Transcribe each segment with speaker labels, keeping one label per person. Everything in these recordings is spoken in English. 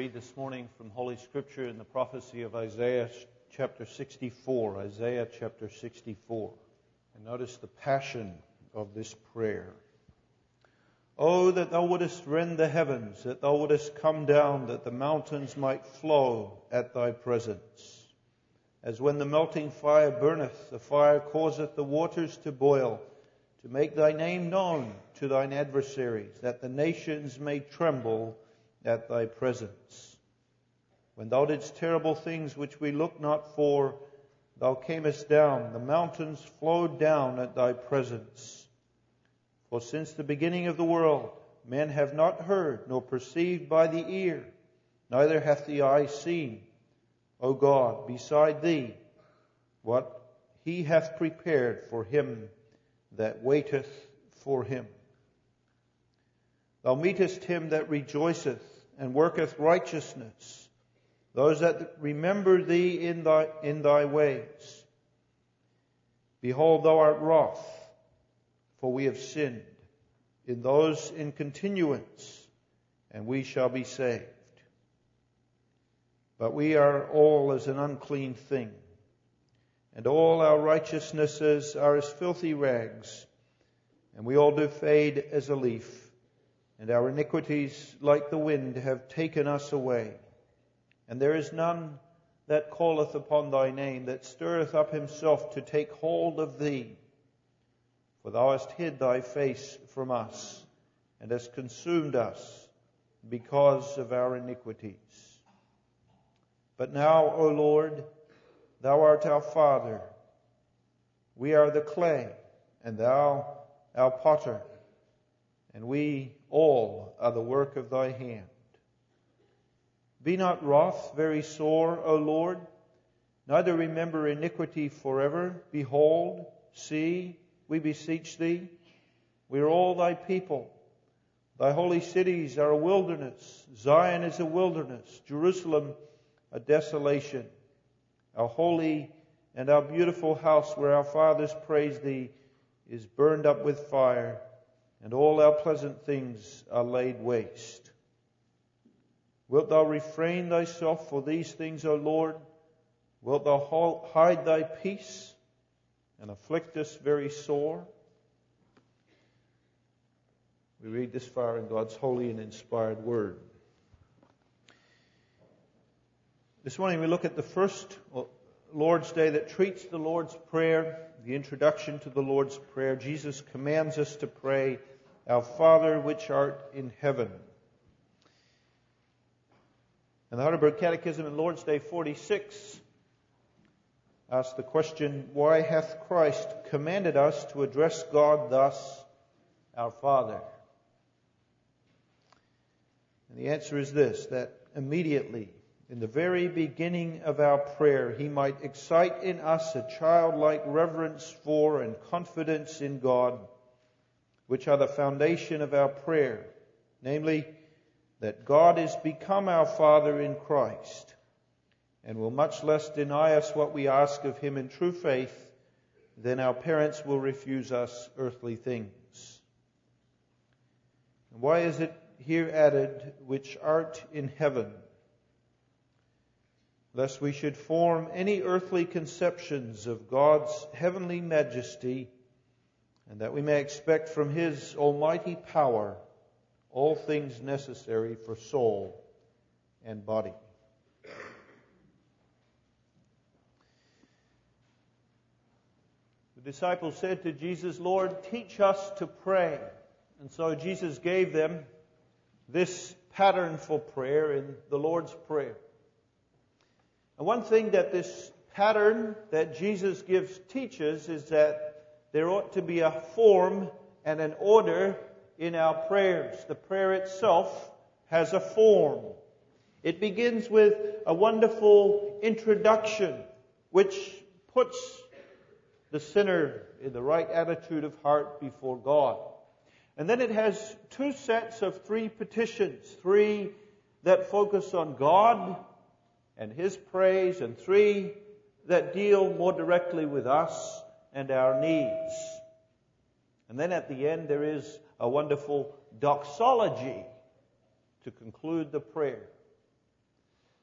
Speaker 1: read this morning from Holy Scripture in the prophecy of Isaiah chapter 64. Isaiah chapter 64. And notice the passion of this prayer. Oh, that thou wouldest rend the heavens, that thou wouldest come down, that the mountains might flow at thy presence. As when the melting fire burneth, the fire causeth the waters to boil, to make thy name known to thine adversaries, that the nations may tremble at thy presence. When thou didst terrible things which we looked not for, thou camest down, the mountains flowed down at thy presence. For since the beginning of the world, men have not heard, nor perceived by the ear, neither hath the eye seen, O God, beside thee, what he hath prepared for him that waiteth for him. Thou meetest him that rejoiceth and worketh righteousness, those that remember thee in thy ways. Behold, thou art wroth, for we have sinned, in those in continuance, and we shall be saved. But we are all as an unclean thing, and all our righteousnesses are as filthy rags, and we all do fade as a leaf, and our iniquities like the wind have taken us away. And there is none that calleth upon thy name, that stirreth up himself to take hold of thee. For thou hast hid thy face from us, and hast consumed us because of our iniquities. But now, O Lord, thou art our Father. We are the clay, and thou our potter, and we all are the work of thy hand. Be not wroth very sore, O Lord, neither remember iniquity forever. Behold, see, we beseech thee, we are all thy people. Thy holy cities are a wilderness. Zion is a wilderness. Jerusalem a desolation. Our holy and our beautiful house where our fathers praised thee is burned up with fire, and all our pleasant things are laid waste. Wilt thou refrain thyself for these things, O Lord? Wilt thou hide thy peace and afflict us very sore? We read this far in God's holy and inspired word. This morning we look at the first Lord's Day that treats the Lord's Prayer, the introduction to the Lord's Prayer. Jesus commands us to pray, Our Father which art in heaven. And the Heidelberg Catechism in Lord's Day 46 asks the question, why hath Christ commanded us to address God thus, Our Father? And the answer is this, that immediately, in the very beginning of our prayer, He might excite in us a childlike reverence for and confidence in God, which are the foundation of our prayer, namely, that God is become our Father in Christ, and will much less deny us what we ask of Him in true faith than our parents will refuse us earthly things. And why is it here added, which art in heaven? Lest we should form any earthly conceptions of God's heavenly majesty, and that we may expect from His almighty power all things necessary for soul and body. The disciples said to Jesus, Lord, teach us to pray. And so Jesus gave them this pattern for prayer in the Lord's Prayer. And one thing that this pattern that Jesus teaches is that there ought to be a form and an order in our prayers. The prayer itself has a form. It begins with a wonderful introduction which puts the sinner in the right attitude of heart before God. And then it has two sets of three petitions, three that focus on God and His praise, and three that deal more directly with us and our needs. And then at the end there is a wonderful doxology to conclude the prayer.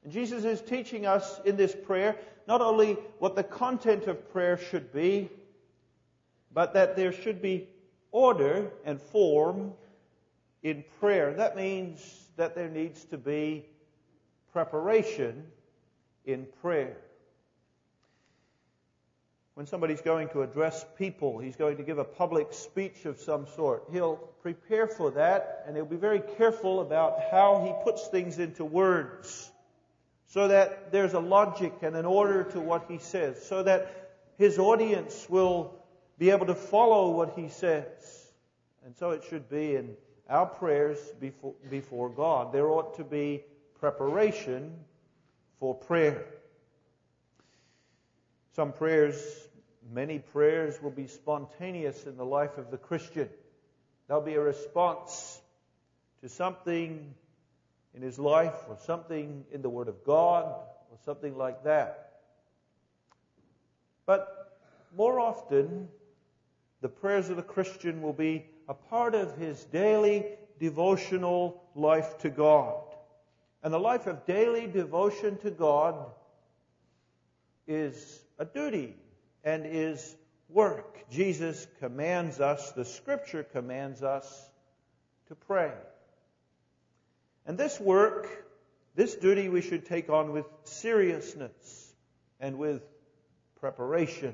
Speaker 1: And Jesus is teaching us in this prayer not only what the content of prayer should be, but that there should be order and form in prayer. That means that there needs to be preparation in prayer. When somebody's going to address people, he's going to give a public speech of some sort, he'll prepare for that, and he'll be very careful about how he puts things into words, so that there's a logic and an order to what he says, so that his audience will be able to follow what he says. And so it should be in our prayers before God. There ought to be preparation for prayer. Some prayers, many prayers, will be spontaneous in the life of the Christian. There'll be a response to something in his life, or something in the Word of God, or something like that. But more often, the prayers of the Christian will be a part of his daily devotional life to God. And the life of daily devotion to God is a duty and is work. Jesus commands us, the Scripture commands us to pray. And this work, this duty, we should take on with seriousness and with preparation.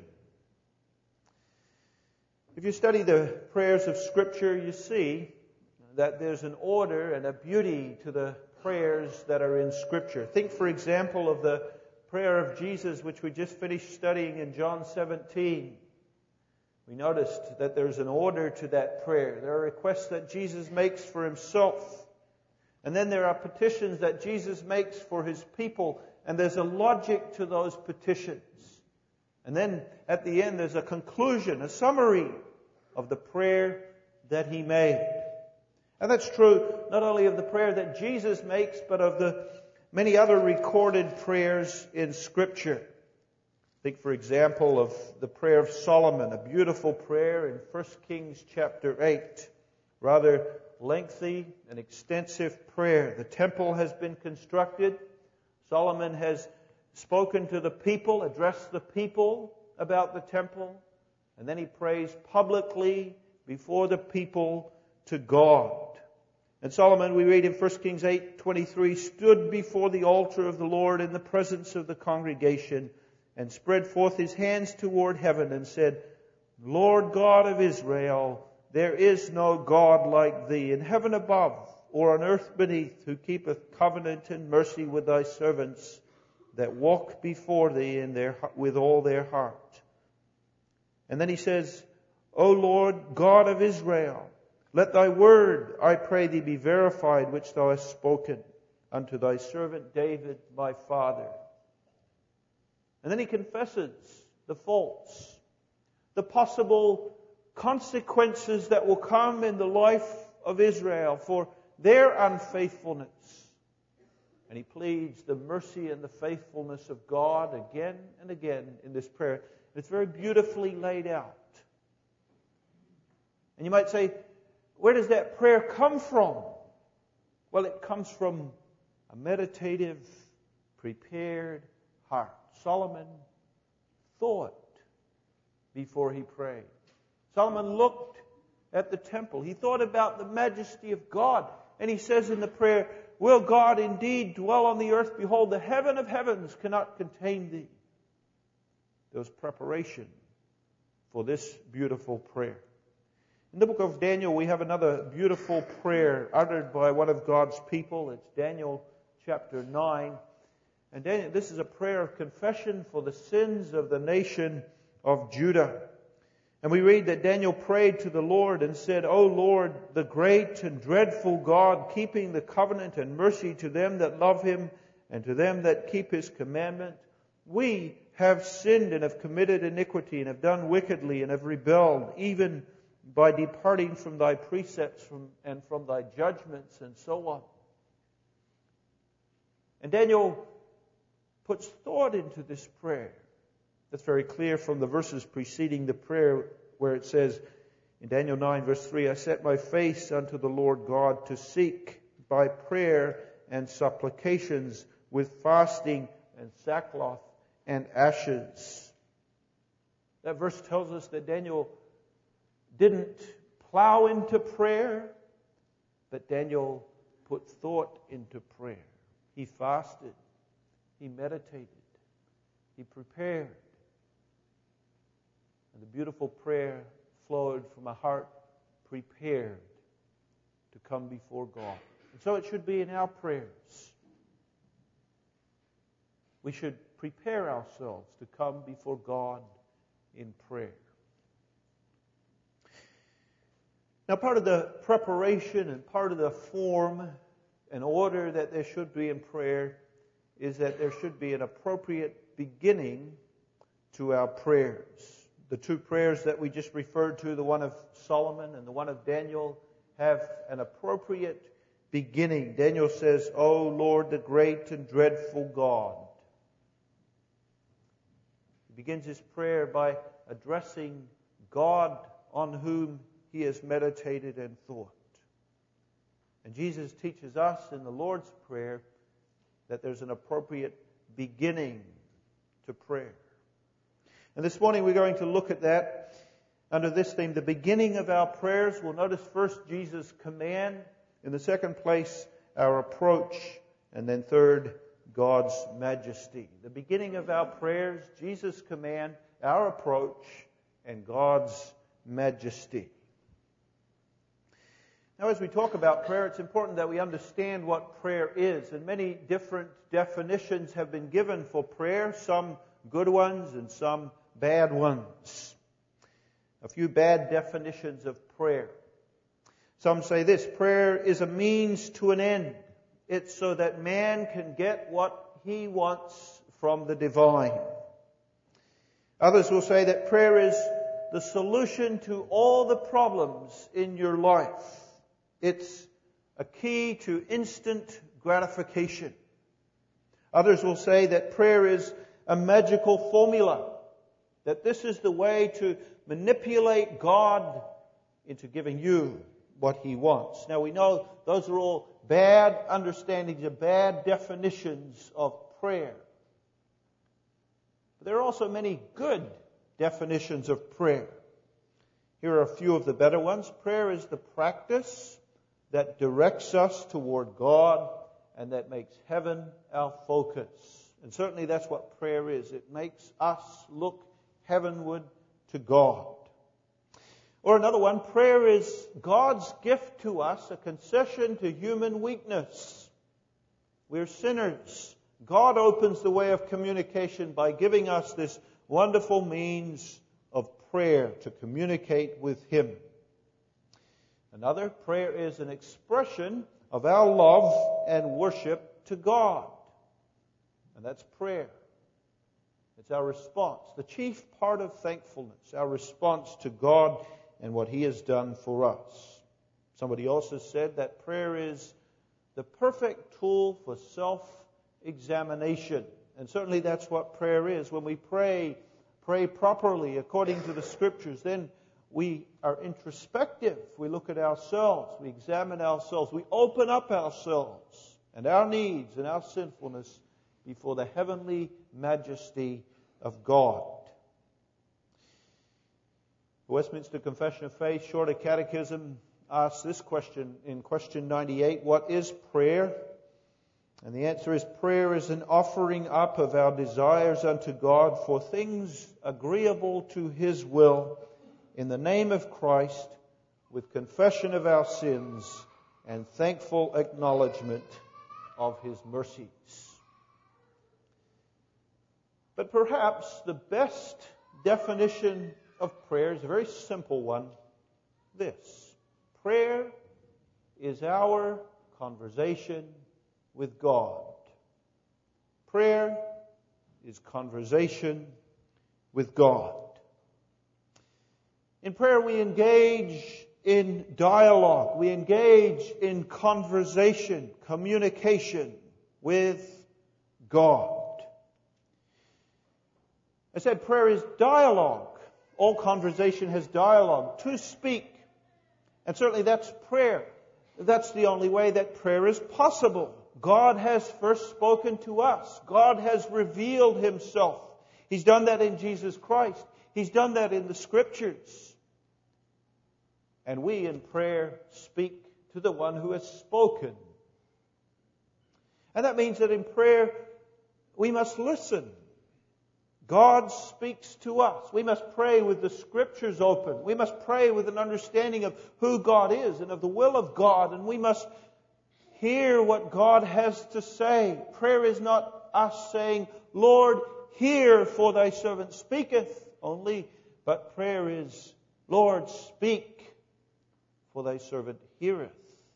Speaker 1: If you study the prayers of Scripture, you see that there's an order and a beauty to the prayers that are in Scripture. Think, for example, of the prayer of Jesus, which we just finished studying in John 17. We noticed that there's an order to that prayer. There are requests that Jesus makes for himself. And then there are petitions that Jesus makes for his people. And there's a logic to those petitions. And then at the end there's a conclusion, a summary of the prayer that he made. And that's true not only of the prayer that Jesus makes, but of the many other recorded prayers in Scripture. Think, for example, of the prayer of Solomon, a beautiful prayer in 1 Kings chapter 8. Rather lengthy and extensive prayer. The temple has been constructed. Solomon has spoken to the people, addressed the people about the temple, and then he prays publicly before the people to God. And Solomon, we read in 1 Kings 8:23, stood before the altar of the Lord in the presence of the congregation and spread forth his hands toward heaven and said, Lord God of Israel, there is no God like thee in heaven above or on earth beneath, who keepeth covenant and mercy with thy servants that walk before thee with all their heart. And then he says, O Lord God of Israel, let thy word, I pray thee, be verified, which thou hast spoken unto thy servant David, my father. And then he confesses the faults, the possible consequences that will come in the life of Israel for their unfaithfulness. And he pleads the mercy and the faithfulness of God again and again in this prayer. It's very beautifully laid out. And you might say, where does that prayer come from? Well, it comes from a meditative, prepared heart. Solomon thought before he prayed. Solomon looked at the temple. He thought about the majesty of God. And he says in the prayer, will God indeed dwell on the earth? Behold, the heaven of heavens cannot contain thee. There was preparation for this beautiful prayer. In the book of Daniel, we have another beautiful prayer uttered by one of God's people. It's Daniel chapter 9. And this is a prayer of confession for the sins of the nation of Judah. And we read that Daniel prayed to the Lord and said, O Lord, the great and dreadful God, keeping the covenant and mercy to them that love him and to them that keep his commandment, we have sinned and have committed iniquity and have done wickedly and have rebelled, even by departing from thy precepts and from thy judgments, and so on. And Daniel puts thought into this prayer. That's very clear from the verses preceding the prayer, where it says in Daniel 9 verse 3, I set my face unto the Lord God to seek by prayer and supplications with fasting and sackcloth and ashes. That verse tells us that Daniel didn't plow into prayer, but Daniel put thought into prayer. He fasted. He meditated. He prepared. And the beautiful prayer flowed from a heart prepared to come before God. And so it should be in our prayers. We should prepare ourselves to come before God in prayer. Now, part of the preparation and part of the form and order that there should be in prayer is that there should be an appropriate beginning to our prayers. The two prayers that we just referred to, the one of Solomon and the one of Daniel, have an appropriate beginning. Daniel says, "O Lord, the great and dreadful God." He begins his prayer by addressing God on whom he has meditated and thought. And Jesus teaches us in the Lord's Prayer that there's an appropriate beginning to prayer. And this morning we're going to look at that under this theme, the beginning of our prayers. We'll notice first Jesus' command, in the second place our approach, and then third, God's majesty. The beginning of our prayers, Jesus' command, our approach, and God's majesty. Now, as we talk about prayer, it's important that we understand what prayer is. And many different definitions have been given for prayer, some good ones and some bad ones. A few bad definitions of prayer. Some say this: prayer is a means to an end. It's so that man can get what he wants from the divine. Others will say that prayer is the solution to all the problems in your life. It's a key to instant gratification. Others will say that prayer is a magical formula, that this is the way to manipulate God into giving you what He wants. Now we know those are all bad understandings or bad definitions of prayer. But there are also many good definitions of prayer. Here are a few of the better ones. Prayer is the practice that directs us toward God and that makes heaven our focus. And certainly that's what prayer is. It makes us look heavenward to God. Or another one, prayer is God's gift to us, a concession to human weakness. We're sinners. God opens the way of communication by giving us this wonderful means of prayer to communicate with Him. Another, prayer is an expression of our love and worship to God. And that's prayer. It's our response, the chief part of thankfulness, our response to God and what He has done for us. Somebody else has said that prayer is the perfect tool for self-examination. And certainly that's what prayer is. When we pray properly according to the Scriptures, then we are introspective. We look at ourselves. We examine ourselves. We open up ourselves and our needs and our sinfulness before the heavenly majesty of God. The Westminster Confession of Faith, Shorter Catechism, asks this question in question 98, what is prayer? And the answer is, prayer is an offering up of our desires unto God for things agreeable to His will, in the name of Christ, with confession of our sins and thankful acknowledgement of His mercies. But perhaps the best definition of prayer is a very simple one. This: prayer is our conversation with God. Prayer is conversation with God. In prayer we engage in dialogue. We engage in conversation, communication with God. I said prayer is dialogue. All conversation has dialogue. To speak. And certainly that's prayer. That's the only way that prayer is possible. God has first spoken to us. God has revealed Himself. He's done that in Jesus Christ. He's done that in the Scriptures. And we in prayer speak to the one who has spoken. And that means that in prayer we must listen. God speaks to us. We must pray with the Scriptures open. We must pray with an understanding of who God is and of the will of God. And we must hear what God has to say. Prayer is not us saying, Lord, hear, for thy servant speaketh only. But prayer is, Lord, speak, for thy servant heareth.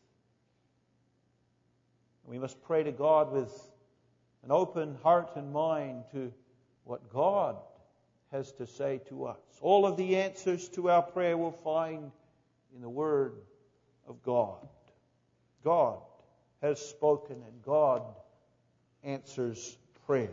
Speaker 1: We must pray to God with an open heart and mind to what God has to say to us. All of the answers to our prayer we'll find in the Word of God. God has spoken and God answers prayer.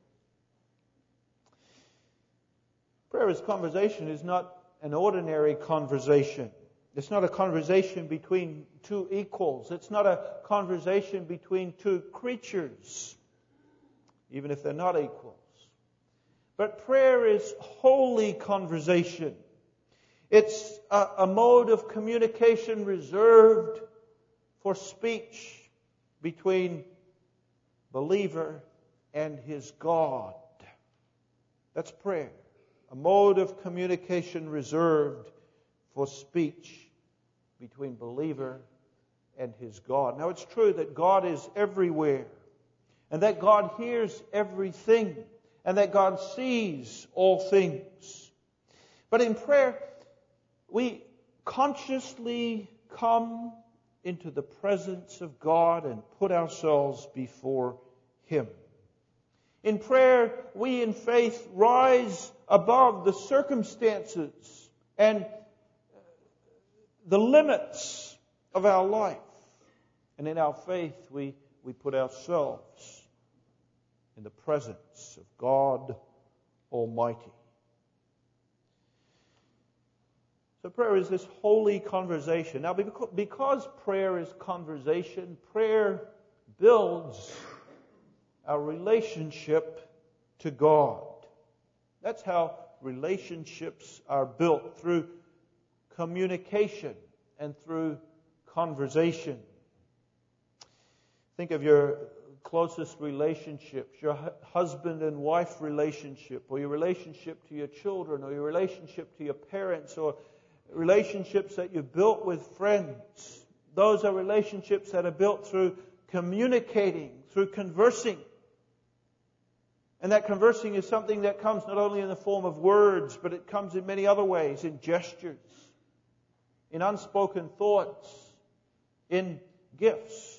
Speaker 1: Prayer as conversation is not an ordinary conversation. It's not a conversation between two equals. It's not a conversation between two creatures, even if they're not equals. But prayer is holy conversation. It's a mode of communication reserved for speech between believer and his God. That's prayer. A mode of communication reserved for speech between believer and his God. Now it's true that God is everywhere, and that God hears everything, and that God sees all things. But in prayer, we consciously come into the presence of God and put ourselves before Him. In prayer, we in faith rise above the circumstances and the limits of our life. And in our faith, we put ourselves in the presence of God Almighty. So prayer is this holy conversation. Now, because prayer is conversation, prayer builds our relationship to God. That's how relationships are built, through communication and through conversation. Think of your closest relationships, your husband and wife relationship, or your relationship to your children, or your relationship to your parents, or relationships that you've built with friends. Those are relationships that are built through communicating, through conversing. And that conversing is something that comes not only in the form of words, but it comes in many other ways, in gestures, in unspoken thoughts, in gifts,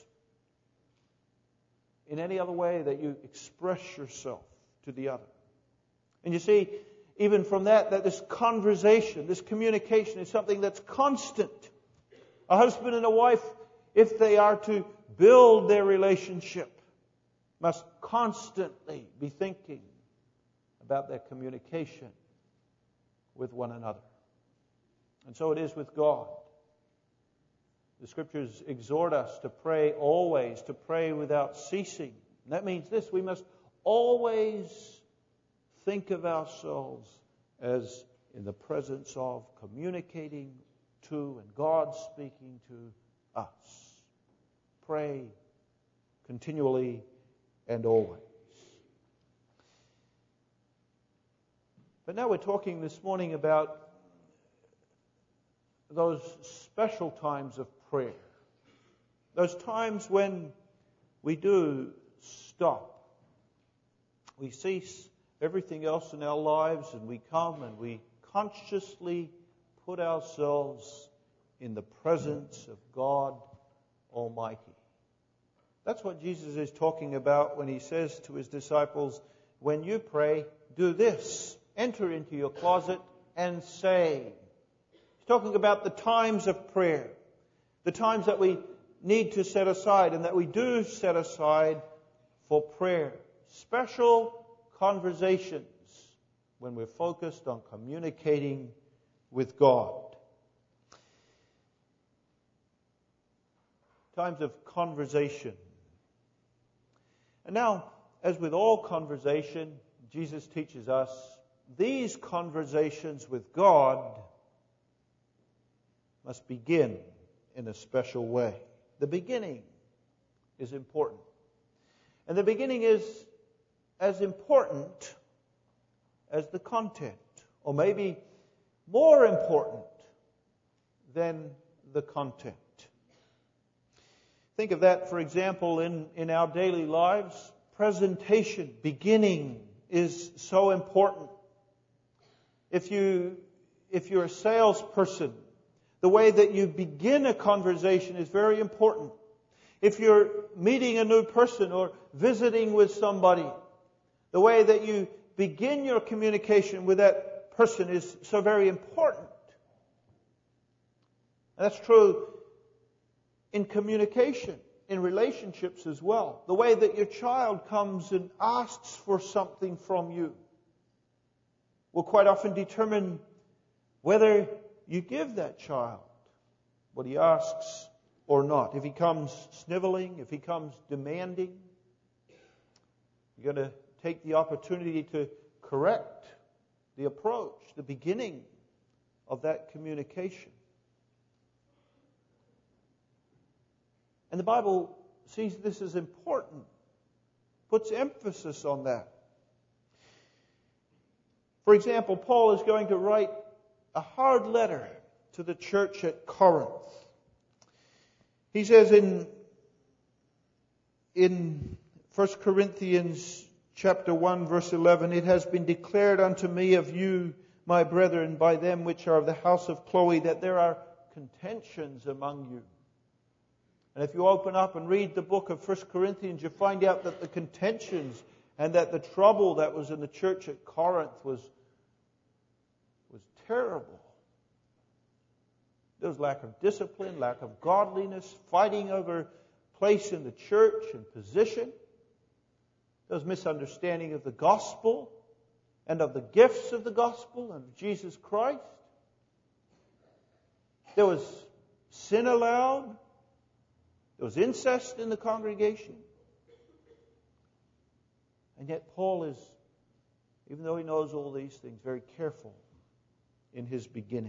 Speaker 1: in any other way that you express yourself to the other. And you see, even from that this conversation, this communication is something that's constant. A husband and a wife, if they are to build their relationship, must constantly be thinking about their communication with one another. And so it is with God. The Scriptures exhort us to pray always, to pray without ceasing. And that means this: we must always think of ourselves as in the presence of, communicating to, and God speaking to us. Pray continually and always. But now we're talking this morning about those special times of prayer. Those times when we do stop. We cease everything else in our lives and we come and we consciously put ourselves in the presence of God Almighty. That's what Jesus is talking about when He says to His disciples, when you pray, do this. Enter into your closet and say. He's talking about the times of prayer. The times that we need to set aside and that we do set aside for prayer. Special conversations when we're focused on communicating with God. Times of conversation And now, as with all conversation, Jesus teaches us these conversations with God must begin in a special way. The beginning is important. And the beginning is as important as the content, or maybe more important than the content. Think of that, for example, in our daily lives. Presentation, beginning, is so important. If you're a salesperson, the way that you begin a conversation is very important. If you're meeting a new person or visiting with somebody, the way that you begin your communication with that person is so very important. And that's true in communication, in relationships as well. The way that your child comes and asks for something from you will quite often determine whether you give that child what he asks or not. If he comes sniveling, if he comes demanding, you're going to take the opportunity to correct the approach, the beginning of that communication. And the Bible sees this as important, puts emphasis on that. For example, Paul is going to write a hard letter to the church at Corinth. He says in 1 Corinthians chapter 1, verse 11, "It has been declared unto me of you, my brethren, by them which are of the house of Chloe, that there are contentions among you." And if you open up and read the book of 1 Corinthians, you find out that the contentions and that the trouble that was in the church at Corinth was terrible. There was lack of discipline, lack of godliness, fighting over place in the church and position. There was misunderstanding of the gospel and of the gifts of the gospel and of Jesus Christ. There was sin allowed. There was incest in the congregation. And yet Paul is, even though he knows all these things, very careful in his beginning.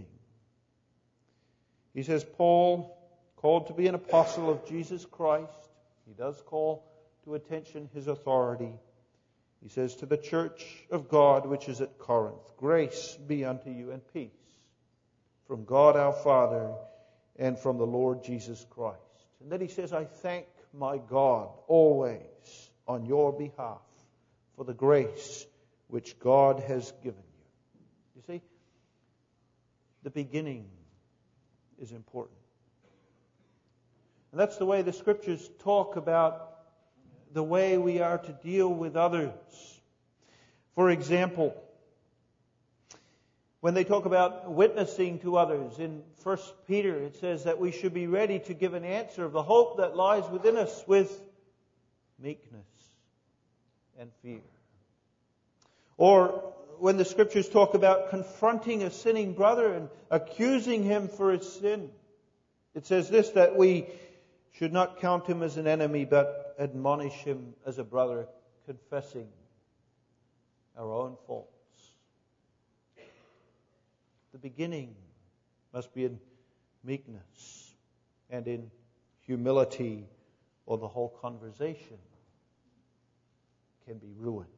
Speaker 1: He says, Paul, called to be an apostle of Jesus Christ, he does call to attention his authority. He says, to the church of God which is at Corinth, grace be unto you and peace from God our Father and from the Lord Jesus Christ. And then he says, I thank my God always on your behalf for the grace which God has given you. You see, the beginning is important. And that's the way the Scriptures talk about the way we are to deal with others. For example, when they talk about witnessing to others, in 1 Peter it says that we should be ready to give an answer of the hope that lies within us with meekness and fear. Or when the Scriptures talk about confronting a sinning brother and accusing him for his sin, it says this, that we should not count him as an enemy, but admonish him as a brother, confessing our own faults. The beginning must be in meekness and in humility, or the whole conversation can be ruined.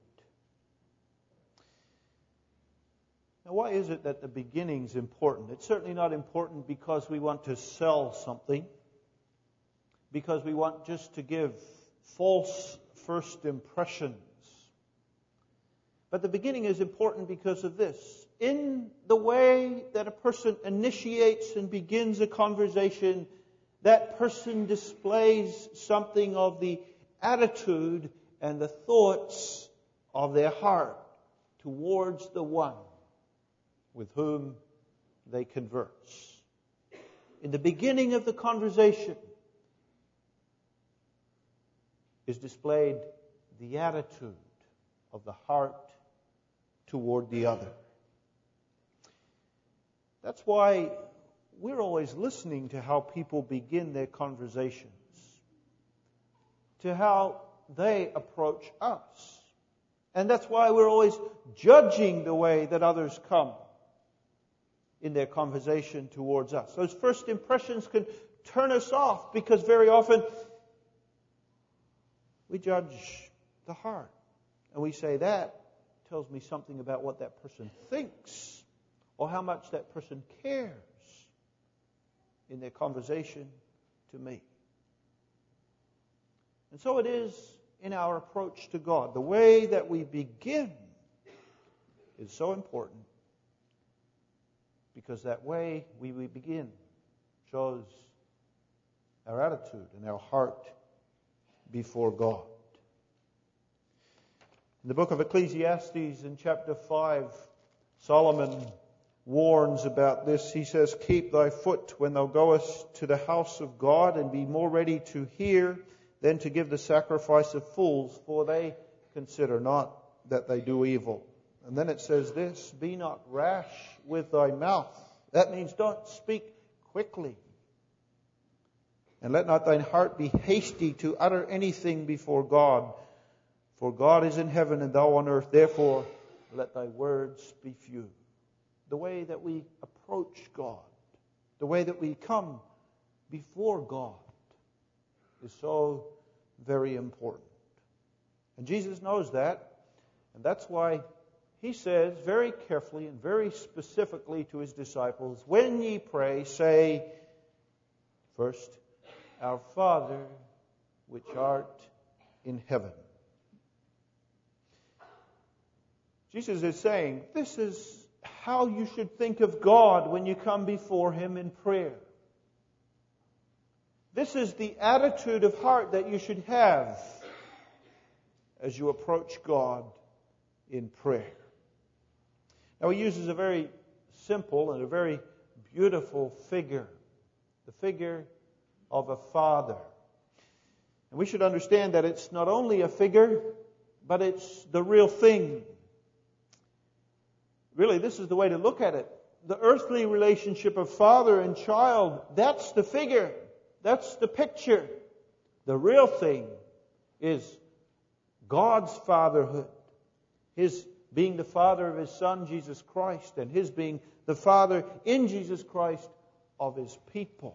Speaker 1: Now, why is it that the beginning's important? It's certainly not important because we want to sell something, because we want just to give false first impressions. But the beginning is important because of this. In the way that a person initiates and begins a conversation, that person displays something of the attitude and the thoughts of their heart towards the one with whom they converse. In the beginning of the conversation is displayed the attitude of the heart toward the other. That's why we're always listening to how people begin their conversations, to how they approach us. And that's why we're always judging the way that others come in their conversation towards us. Those first impressions can turn us off because very often we judge the heart. And we say, that tells me something about what that person thinks or how much that person cares in their conversation to me. And so it is in our approach to God. The way that we begin is so important because that way we begin shows our attitude and our heart before God. In the book of Ecclesiastes in chapter 5, Solomon warns about this. He says, "Keep thy foot when thou goest to the house of God, and be more ready to hear than to give the sacrifice of fools, for they consider not that they do evil." And then it says this, "Be not rash with thy mouth." That means don't speak quickly. "And let not thine heart be hasty to utter anything before God. For God is in heaven and thou on earth. Therefore, let thy words be few." The way that we approach God, the way that we come before God is so very important. And Jesus knows that. And that's why He says very carefully and very specifically to His disciples, "When ye pray, say first, Our Father, which art in heaven." Jesus is saying, this is how you should think of God when you come before Him in prayer. This is the attitude of heart that you should have as you approach God in prayer. Now, He uses a very simple and a very beautiful figure, the figure of a father. And we should understand that it's not only a figure, but it's the real thing. Really, this is the way to look at it. The earthly relationship of father and child, that's the figure. That's the picture. The real thing is God's fatherhood. His being the Father of His Son, Jesus Christ, and His being the Father in Jesus Christ of His people.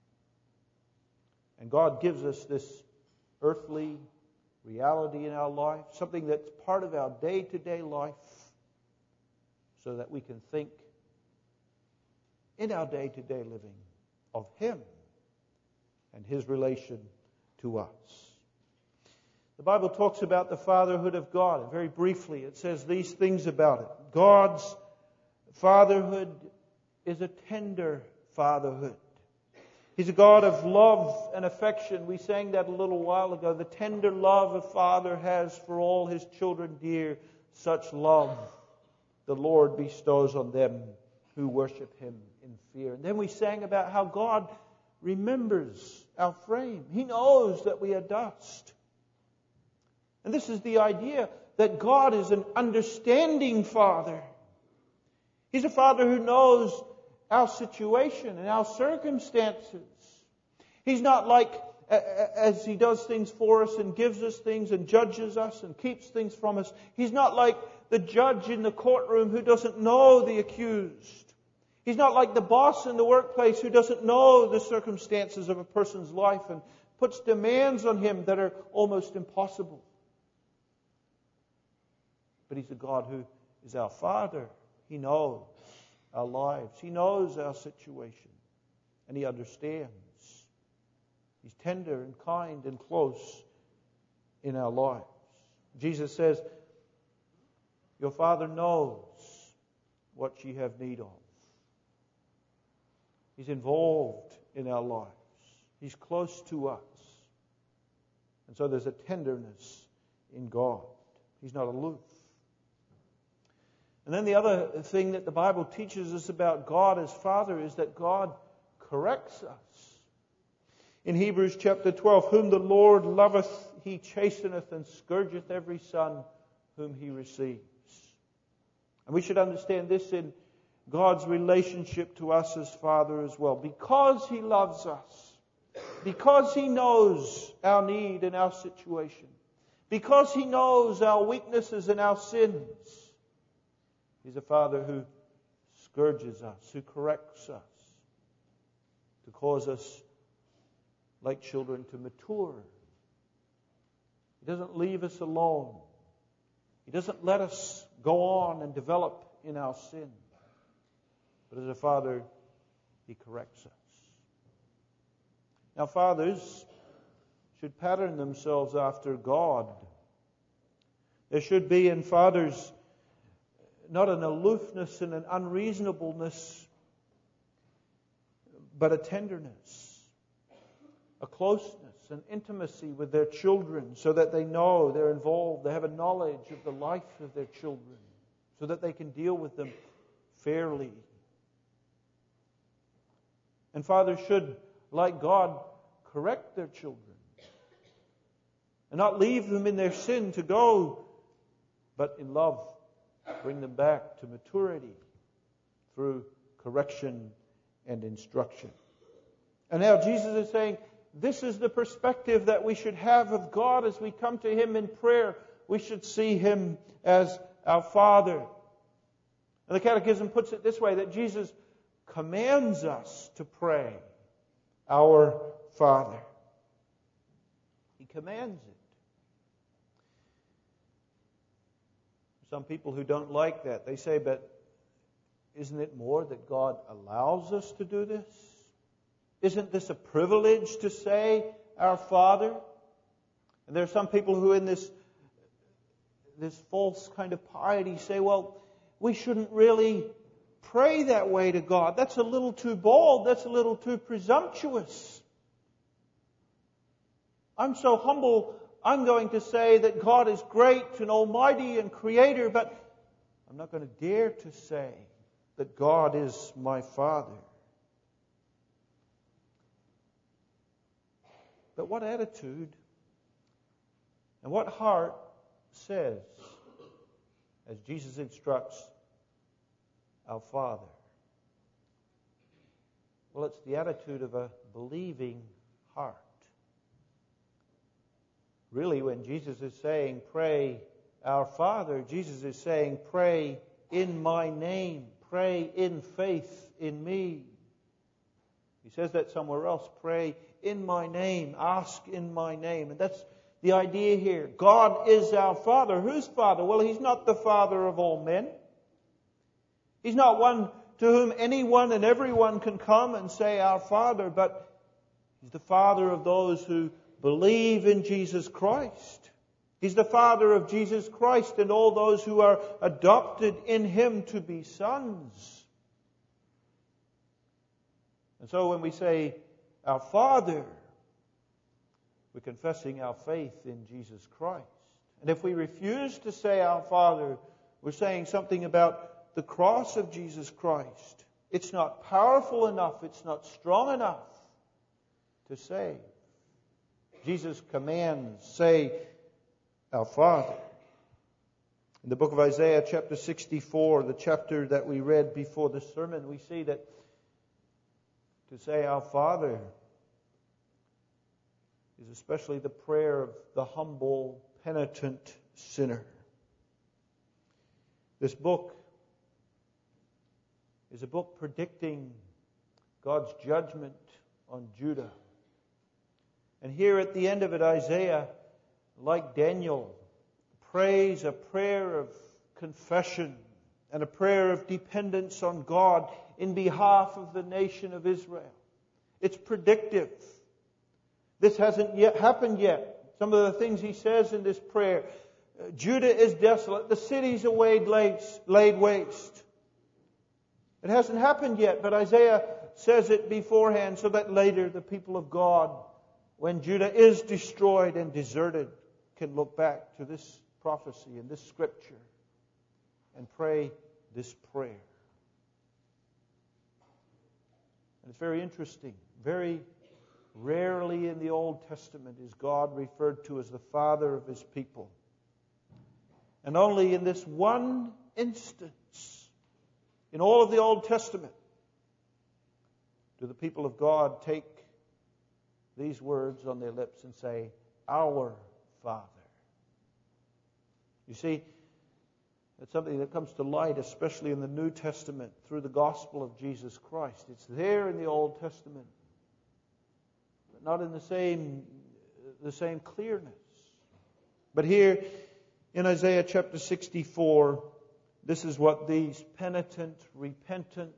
Speaker 1: And God gives us this earthly reality in our life, something that's part of our day-to-day life, so that we can think in our day-to-day living of Him and His relation to us. The Bible talks about the fatherhood of God, and very briefly it says these things about it. God's fatherhood is a tender fatherhood. He's a God of love and affection. We sang that a little while ago. The tender love a father has for all his children dear, such love the Lord bestows on them who worship Him in fear. And then we sang about how God remembers our frame. He knows that we are dust. And this is the idea that God is an understanding Father. He's a Father who knows our situation and our circumstances. He's not like, as He does things for us and gives us things and judges us and keeps things from us, He's not like the judge in the courtroom who doesn't know the accused. He's not like the boss in the workplace who doesn't know the circumstances of a person's life and puts demands on him that are almost impossible. But He's a God who is our Father. He knows our lives. He knows our situation. And He understands. He's tender and kind and close in our lives. Jesus says, "Your Father knows what ye have need of." He's involved in our lives. He's close to us. And so there's a tenderness in God. He's not aloof. And then the other thing that the Bible teaches us about God as Father is that God corrects us. In Hebrews chapter 12, "Whom the Lord loveth, He chasteneth, and scourgeth every son whom He receives." And we should understand this in God's relationship to us as Father as well. Because He loves us, because He knows our need and our situation, Because He knows our weaknesses and our sins. He's a Father who scourges us, who corrects us, to cause us, like children, to mature. He doesn't leave us alone. He doesn't let us go on and develop in our sin. But as a Father, He corrects us. Now, fathers should pattern themselves after God. There should be in fathers not an aloofness and an unreasonableness, but a tenderness, a closeness, an intimacy with their children, so that they know they're involved, they have a knowledge of the life of their children, so that they can deal with them fairly. And fathers should, like God, correct their children and not leave them in their sin to go, but in love bring them back to maturity through correction and instruction. And now Jesus is saying, this is the perspective that we should have of God as we come to Him in prayer. We should see Him as our Father. And the Catechism puts it this way, that Jesus commands us to pray, our Father. He commands it. Some people who don't like that, they say, but isn't it more that God allows us to do this? Isn't this a privilege to say, our Father? And there are some people who in this false kind of piety say, well, we shouldn't really pray that way to God. That's a little too bold. That's a little too presumptuous. I'm so humble, I'm going to say that God is great and almighty and creator, but I'm not going to dare to say that God is my Father. But what attitude and what heart says, as Jesus instructs, our Father? Well, it's the attitude of a believing heart. Really, when Jesus is saying, pray, our Father, Jesus is saying, pray in my name. Pray in faith in me. He says that somewhere else. Pray in my name. Ask in my name. And that's the idea here. God is our Father. Whose Father? Well, He's not the Father of all men. He's not one to whom anyone and everyone can come and say, our Father, but He's the Father of those who believe in Jesus Christ. He's the Father of Jesus Christ and all those who are adopted in Him to be sons. And so when we say, our Father, we're confessing our faith in Jesus Christ. And if we refuse to say our Father, we're saying something about the cross of Jesus Christ. It's not powerful enough, it's not strong enough to save. Jesus commands, say, our Father. In the book of Isaiah, chapter 64, the chapter that we read before the sermon, we see that to say our Father is especially the prayer of the humble, penitent sinner. This book is a book predicting God's judgment on Judah. And here at the end of it, Isaiah, like Daniel, prays a prayer of confession and a prayer of dependence on God in behalf of the nation of Israel. It's predictive. This hasn't yet happened yet. Some of the things he says in this prayer. Judah is desolate. The cities are laid waste. It hasn't happened yet, but Isaiah says it beforehand so that later the people of God, when Judah is destroyed and deserted, can look back to this prophecy and this scripture and pray this prayer. And it's very interesting. Very rarely in the Old Testament is God referred to as the Father of His people. And only in this one instance in all of the Old Testament do the people of God take these words on their lips and say, our Father. You see, it's something that comes to light, especially in the New Testament, through the gospel of Jesus Christ. It's there in the Old Testament, but not in the same clearness. But here in Isaiah chapter 64, this is what these penitent, repentant,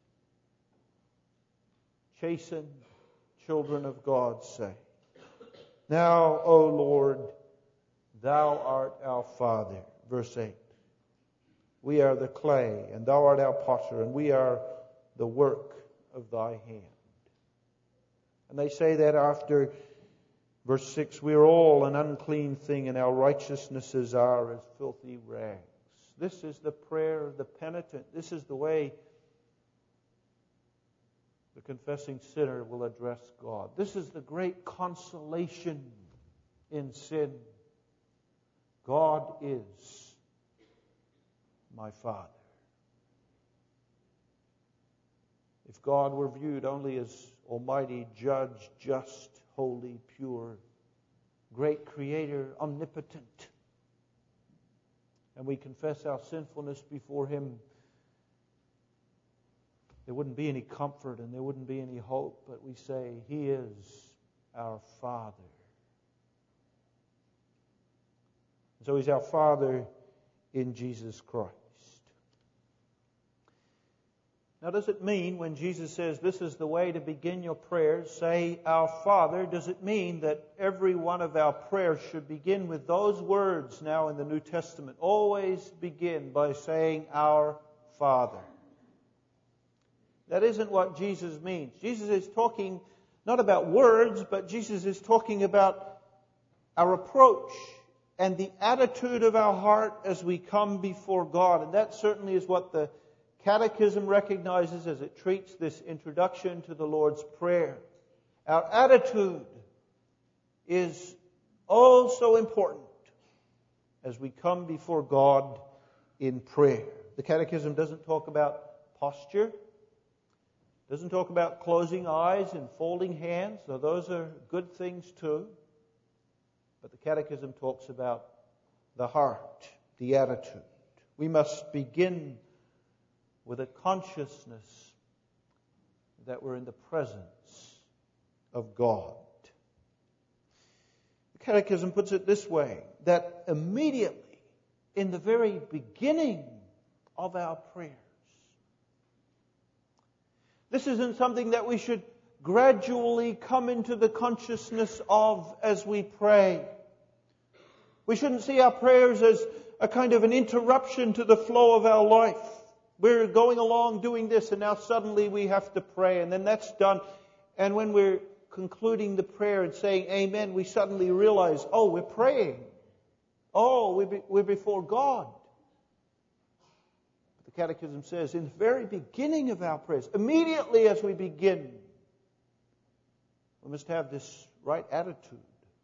Speaker 1: chastened children of God say. Now, O Lord, Thou art our Father. Verse 8. We are the clay, and Thou art our potter, and we are the work of Thy hand. And they say that after verse 6, we are all an unclean thing, and our righteousnesses are as filthy rags. This is the prayer of the penitent. This is the way the confessing sinner will address God. This is the great consolation in sin. God is my Father. If God were viewed only as Almighty Judge, just, holy, pure, great Creator, omnipotent, and we confess our sinfulness before Him, there wouldn't be any comfort and there wouldn't be any hope, but we say, He is our Father. So He's our Father in Jesus Christ. Now, does it mean when Jesus says this is the way to begin your prayers, say, Our Father, does it mean that every one of our prayers should begin with those words now in the New Testament? Always begin by saying, Our Father. That isn't what Jesus means. Jesus is talking not about words, but Jesus is talking about our approach and the attitude of our heart as we come before God. And that certainly is what the Catechism recognizes as it treats this introduction to the Lord's Prayer. Our attitude is oh so important as we come before God in prayer. The Catechism doesn't talk about posture, doesn't talk about closing eyes and folding hands, though those are good things too. But the Catechism talks about the heart, the attitude. We must begin with a consciousness that we're in the presence of God. The Catechism puts it this way, that immediately in the very beginning of our prayers, this isn't something that we should gradually come into the consciousness of as we pray. We shouldn't see our prayers as a kind of an interruption to the flow of our life. We're going along doing this and now suddenly we have to pray and then that's done. And when we're concluding the prayer and saying amen, we suddenly realize, oh, we're praying. Oh, we're before God. The Catechism says in the very beginning of our prayers, immediately as we begin, we must have this right attitude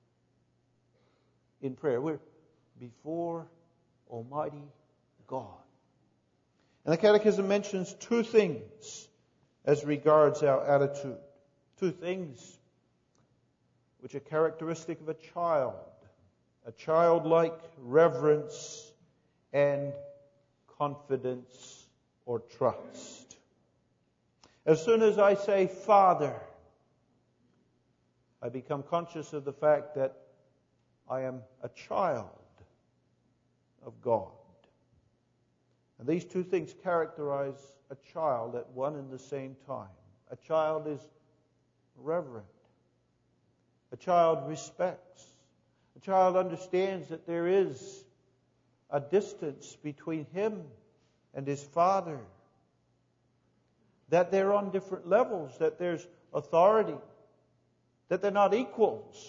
Speaker 1: in prayer. We're before Almighty God. And the Catechism mentions two things as regards our attitude. Two things which are characteristic of a childlike reverence and confidence or trust. As soon as I say Father, I become conscious of the fact that I am a child of God. And these two things characterize a child at one and the same time. A child is reverent. A child respects. A child understands that there is a distance between him and his father. That they're on different levels, that there's authority, that they're not equals.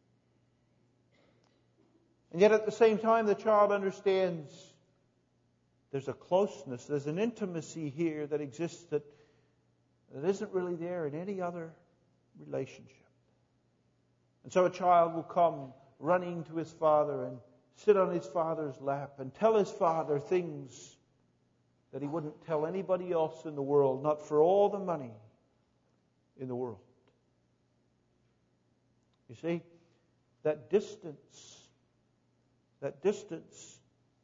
Speaker 1: And yet at the same time, the child understands there's a closeness, there's an intimacy here that exists that isn't really there in any other relationship. And so a child will come running to his father and sit on his father's lap and tell his father things that he wouldn't tell anybody else in the world, not for all the money in the world. You see, that distance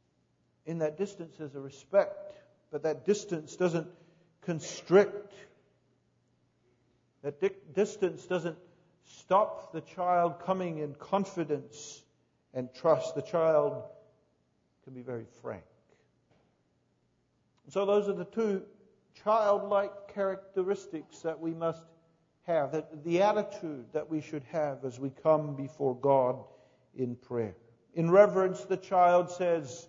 Speaker 1: in that distance there's a respect, but that distance doesn't constrict. That distance doesn't stop the child coming in confidence and trust. The child can be very frank. So those are the two childlike characteristics that we must have, that the attitude that we should have as we come before God in prayer. In reverence, the child says,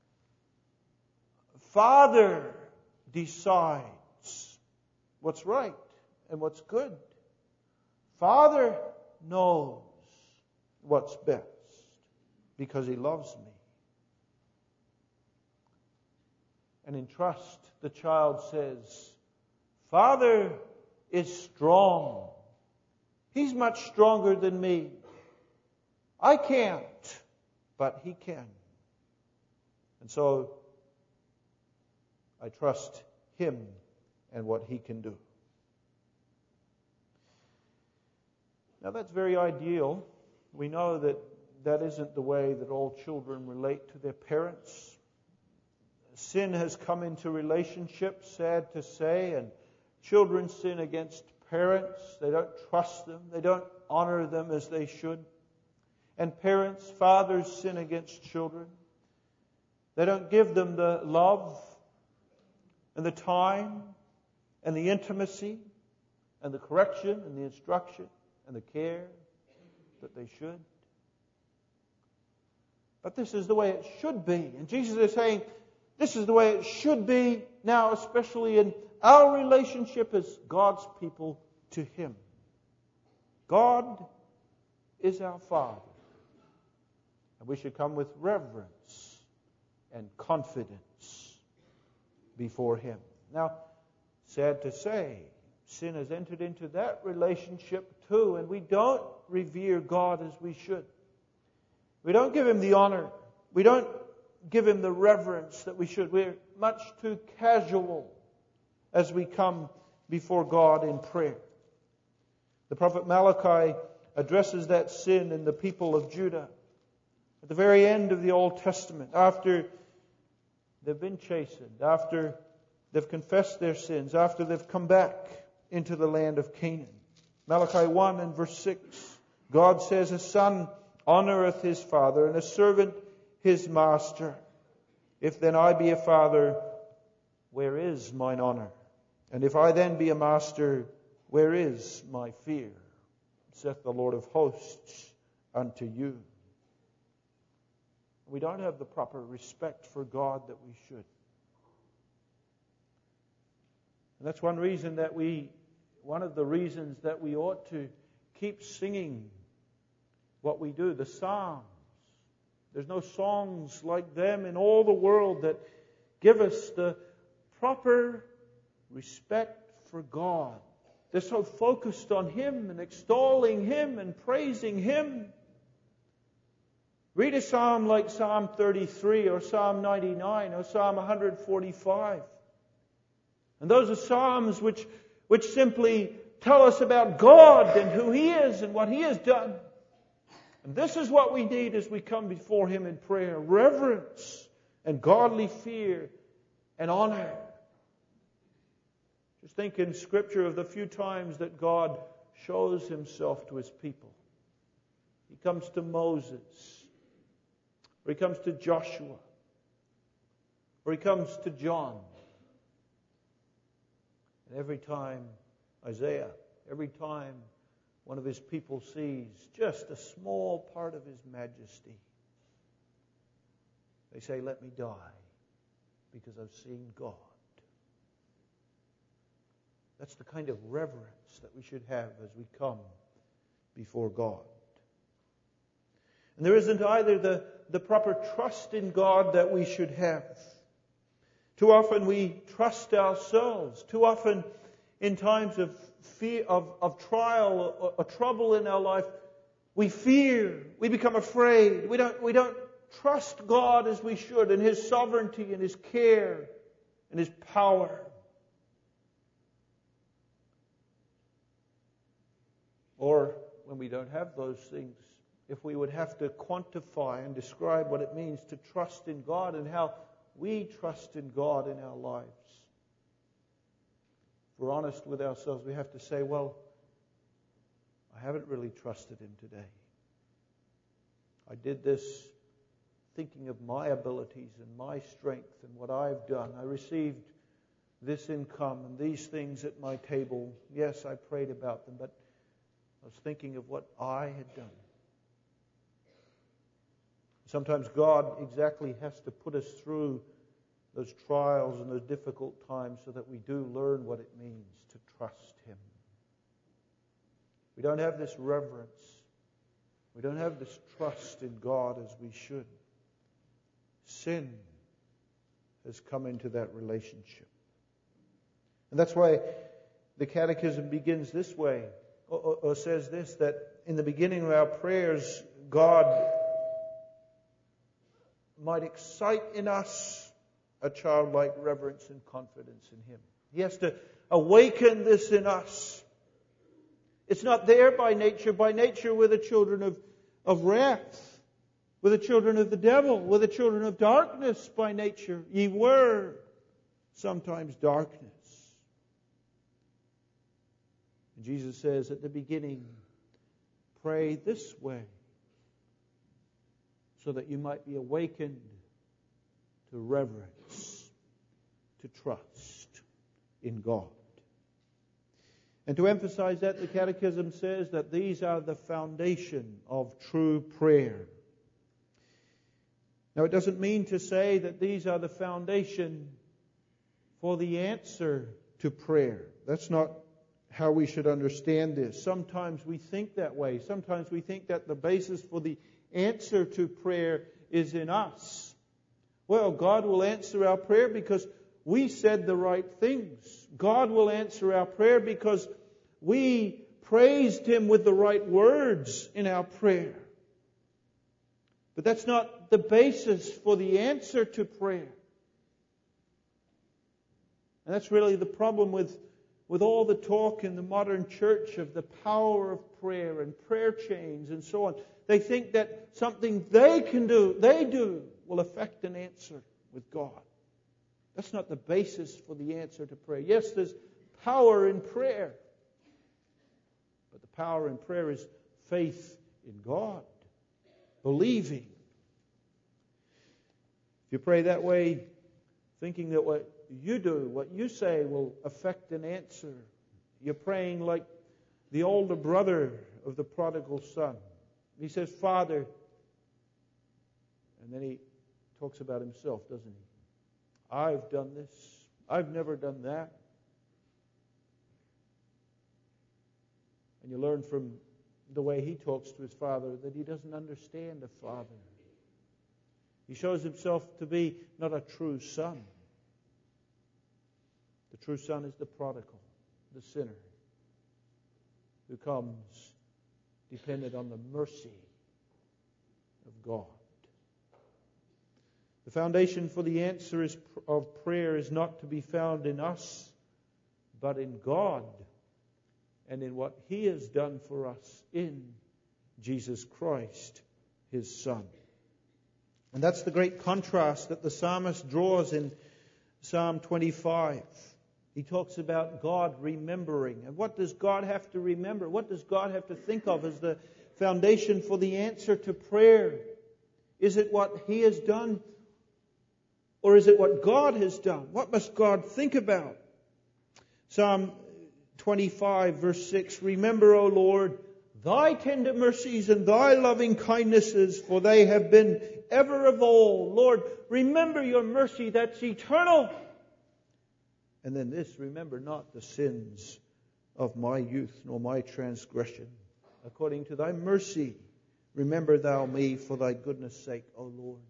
Speaker 1: Father decides what's right and what's good. Father knows what's best because He loves me. And in trust, the child says, Father is strong. He's much stronger than me. I can't, but He can. And so I trust Him and what He can do. Now that's very ideal. We know that that isn't the way that all children relate to their parents. Sin has come into relationships, sad to say, and children sin against parents. They don't trust them. They don't honor them as they should. And parents, fathers sin against children. They don't give them the love and the time and the intimacy and the correction and the instruction and the care that they should. But this is the way it should be. And Jesus is saying, this is the way it should be now, especially in our relationship as God's people to Him. God is our Father. And we should come with reverence and confidence before Him. Now, sad to say, sin has entered into that relationship too, and we don't revere God as we should. We don't give Him the honor. We don't give Him the reverence that we should. We're much too casual as we come before God in prayer. The prophet Malachi addresses that sin in the people of Judah at the very end of the Old Testament, after they've been chastened, after they've confessed their sins, after they've come back into the land of Canaan. Malachi 1 and verse 6, God says, A son honoureth his father, and a servant his master. If then I be a father, where is mine honour? And if I then be a master, where is my fear? Saith the Lord of hosts unto you. We don't have the proper respect for God that we should. And that's one of the reasons that we ought to keep singing what we do, the Psalms. There's no songs like them in all the world that give us the proper respect for God. They're so focused on Him and extolling Him and praising Him. Read a psalm like Psalm 33 or Psalm 99 or Psalm 145. And those are psalms which simply tell us about God and who He is and what He has done. And this is what we need as we come before Him in prayer. Reverence and godly fear and honor. Just think in Scripture of the few times that God shows Himself to His people. He comes to Moses, or He comes to Joshua, or He comes to John. And every time Isaiah, every time one of His people sees just a small part of His majesty, they say, let me die, because I've seen God. That's the kind of reverence that we should have as we come before God. And there isn't either the proper trust in God that we should have. Too often we trust ourselves. Too often in times of fear, of trial or trouble in our life, we fear. We become afraid. We don't trust God as we should in His sovereignty and His care and His power. Or when we don't have those things, if we would have to quantify and describe what it means to trust in God and how we trust in God in our lives, if we're honest with ourselves, we have to say, well, I haven't really trusted Him today. I did this thinking of my abilities and my strength and what I've done. I received this income and these things at my table. Yes, I prayed about them, but I was thinking of what I had done. Sometimes God exactly has to put us through those trials and those difficult times so that we do learn what it means to trust Him. We don't have this reverence. We don't have this trust in God as we should. Sin has come into that relationship. And that's why the Catechism begins this way, or says this, that in the beginning of our prayers, God might excite in us a childlike reverence and confidence in Him. He has to awaken this in us. It's not there by nature. By nature, we're the children of wrath. We're the children of the devil. We're the children of darkness by nature. Ye were sometimes darkness. And Jesus says at the beginning, pray this way, so that you might be awakened to reverence, to trust in God. And to emphasize that, the Catechism says that these are the foundation of true prayer. Now, it doesn't mean to say that these are the foundation for the answer to prayer. That's not how we should understand this. Sometimes we think that way. Sometimes we think that the basis for the answer to prayer is in us. Well, God will answer our prayer because we said the right things. God will answer our prayer because we praised Him with the right words in our prayer. But that's not the basis for the answer to prayer. And that's really the problem with all the talk in the modern church of the power of prayer and prayer chains and so on. They think that something they do, will affect an answer with God. That's not the basis for the answer to prayer. Yes, there's power in prayer. But the power in prayer is faith in God. Believing. If you pray that way, thinking that what you do, what you say will affect an answer, you're praying like the older brother of the prodigal son. He says, Father, and then he talks about himself, doesn't he? I've done this. I've never done that. And you learn from the way he talks to his father that he doesn't understand a father. He shows himself to be not a true son. The true son is the prodigal, the sinner, who comes dependent on the mercy of God. The foundation for the answer of prayer is not to be found in us, but in God and in what He has done for us in Jesus Christ, His Son. And that's the great contrast that the psalmist draws in Psalm 25. He talks about God remembering. And what does God have to remember? What does God have to think of as the foundation for the answer to prayer? Is it what He has done? Or is it what God has done? What must God think about? Psalm 25 verse 6, Remember, O Lord, Thy tender mercies and Thy loving kindnesses, for they have been ever of old. Lord, remember Your mercy that's eternal. And then this, remember not the sins of my youth, nor my transgression. According to Thy mercy, remember Thou me for Thy goodness' sake, O Lord.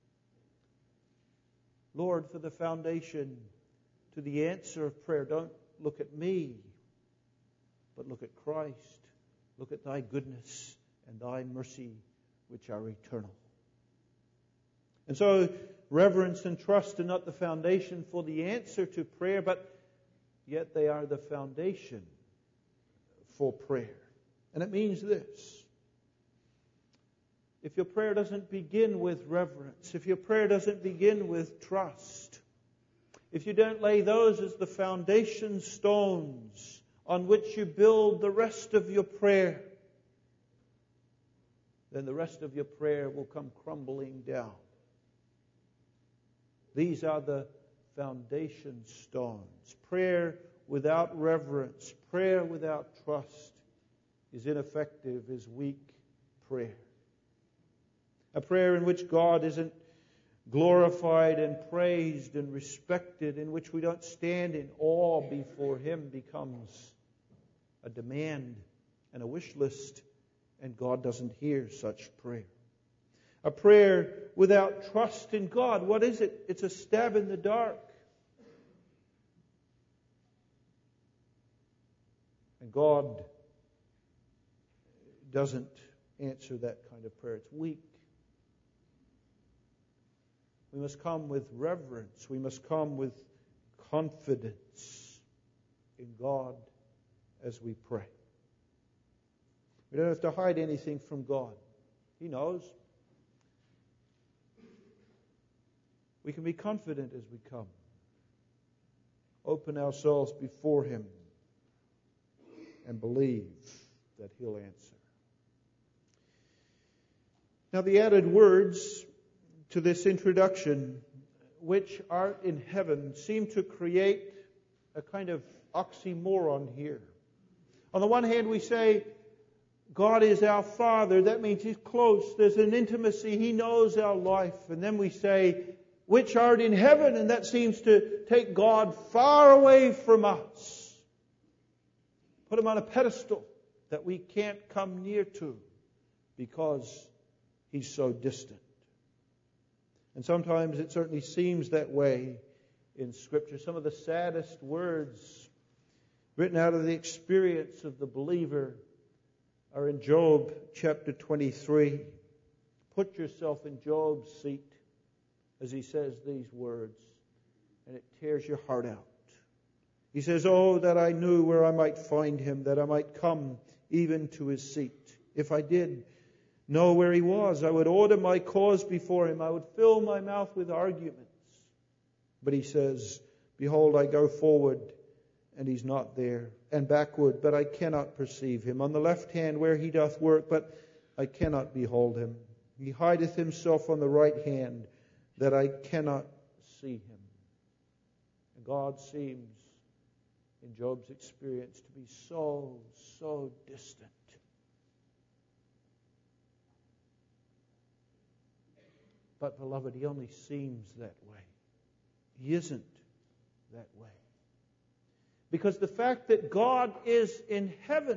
Speaker 1: Lord, for the foundation to the answer of prayer, don't look at me, but look at Christ. Look at Thy goodness and Thy mercy, which are eternal. And so, reverence and trust are not the foundation for the answer to prayer, but yet they are the foundation for prayer. And it means this. if your prayer doesn't begin with reverence, if your prayer doesn't begin with trust, if you don't lay those as the foundation stones on which you build the rest of your prayer, then the rest of your prayer will come crumbling down. These are the foundation stones. Prayer without reverence, prayer without trust is ineffective, is weak prayer. A prayer in which God isn't glorified and praised and respected, in which we don't stand in awe before Him, becomes a demand and a wish list, and God doesn't hear such prayer. A prayer without trust in God, what is it? It's a stab in the dark. And God doesn't answer that kind of prayer. It's weak. We must come with reverence. We must come with confidence in God as we pray. We don't have to hide anything from God. He knows. We can be confident as we come. Open ourselves before Him and believe that He'll answer. Now, the added words to this introduction, which art in heaven, seem to create a kind of oxymoron here. On the one hand, we say, God is our Father. That means He's close. There's an intimacy. He knows our life. And then we say, which art in heaven, and that seems to take God far away from us. Put Him on a pedestal that we can't come near to because He's so distant. And sometimes it certainly seems that way in Scripture. Some of the saddest words written out of the experience of the believer are in Job chapter 23. Put yourself in Job's seat as he says these words, and it tears your heart out. He says, "Oh, that I knew where I might find him, that I might come even to his seat. If I did know where he was, I would order my cause before him. I would fill my mouth with arguments." But he says, "Behold, I go forward, and he's not there, and backward, but I cannot perceive him. On the left hand where he doth work, but I cannot behold him. He hideth himself on the right hand, that I cannot see him." And God seems, in Job's experience, to be so distant. But, beloved, He only seems that way. He isn't that way. Because the fact that God is in heaven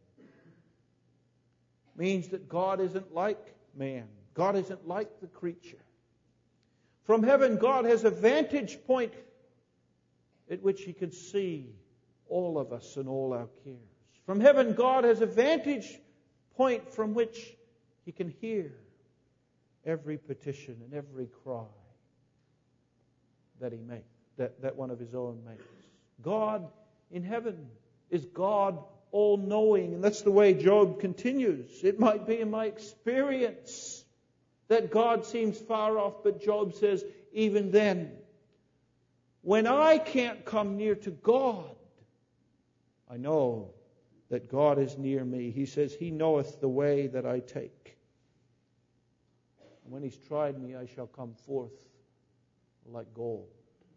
Speaker 1: means that God isn't like man. God isn't like the creature. From heaven, God has a vantage point at which He can see all of us and all our cares. From heaven, God has a vantage point from which He can hear every petition and every cry that He makes, that one of His own makes. God in heaven is God all-knowing, and that's the way Job continues. It might be in my experience that God seems far off, but Job says, even then, when I can't come near to God, I know that God is near me. He says, He knoweth the way that I take. And when He's tried me, I shall come forth like gold.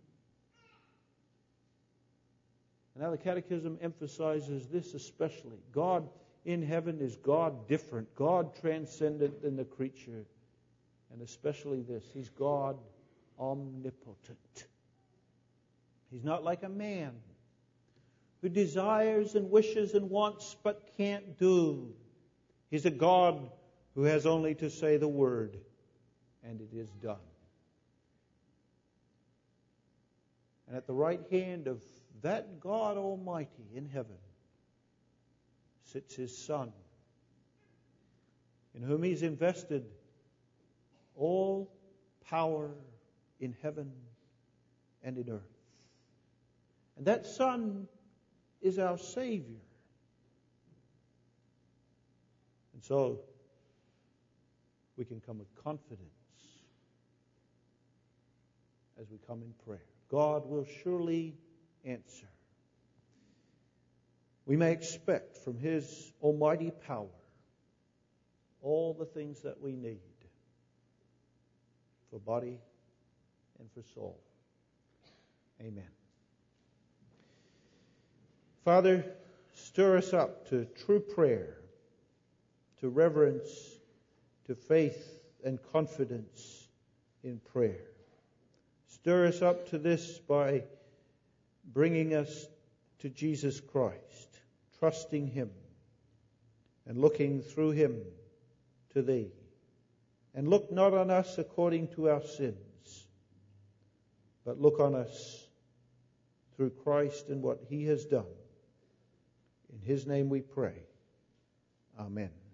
Speaker 1: And now the Catechism emphasizes this especially. God in heaven is God different, God transcendent than the creature. And especially this, He's God omnipotent. He's not like a man who desires and wishes and wants but can't do. He's a God who has only to say the word, and it is done. And at the right hand of that God Almighty in heaven sits His Son, in whom He's invested all power in heaven and in earth. And that Son is our Savior. And so, we can come with confidence as we come in prayer. God will surely answer. We may expect from His almighty power all the things that we need for body and for soul. Amen. Father, stir us up to true prayer, to reverence, to faith and confidence in prayer. Stir us up to this by bringing us to Jesus Christ, trusting Him and looking through Him to Thee. And look not on us according to our sins, but look on us through Christ and what He has done. In His name we pray. Amen.